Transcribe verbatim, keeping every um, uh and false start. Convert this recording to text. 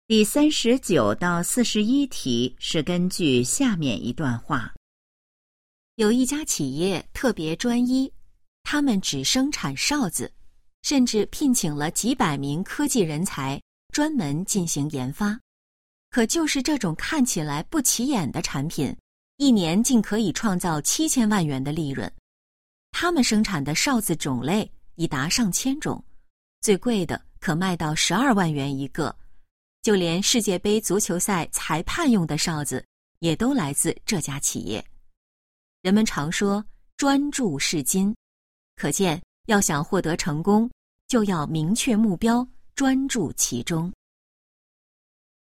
第三十九到四十一题是根据下面一段话。 有一家企业特别专一，他们只生产哨子，甚至聘请了几百名科技人才专门进行研发。可就是这种看起来不起眼的产品，一年竟可以创造七千万元的利润。他们生产的哨子种类已达上千种，最贵的可卖到十二万元一个。就连世界杯足球赛裁判用的哨子也都来自这家企业。人们常说专注是金，可见要想获得成功，就要明确目标，专注其中。